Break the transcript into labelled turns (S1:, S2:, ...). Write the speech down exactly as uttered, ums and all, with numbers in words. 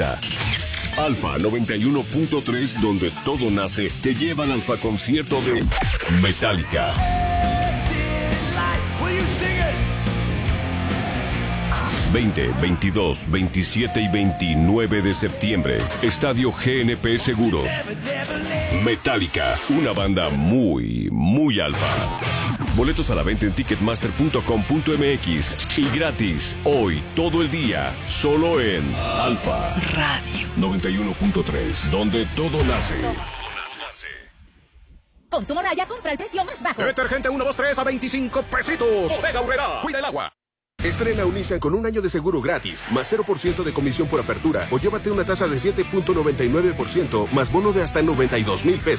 S1: Alfa noventa y uno punto tres, donde todo nace, te lleva al Alfa concierto de Metallica. veinte, veintidós, veintisiete y veintinueve de septiembre. Estadio G N P Seguros. Metallica, una banda muy, muy alfa. Boletos a la venta en ticketmaster punto com punto m x y gratis hoy, todo el día, solo en Alfa Radio noventa y uno punto tres, donde todo nace.
S2: Consumo Raya, compra el precio más bajo.
S3: Detergente uno, dos, tres a veinticinco pesitos. Bodega Aurrera, cuida el agua.
S4: Estrena un Nissan con un año de seguro gratis, más cero por ciento de comisión por apertura, o llévate una tasa de siete punto noventa y nueve por ciento, más bono de hasta noventa y dos mil pesos.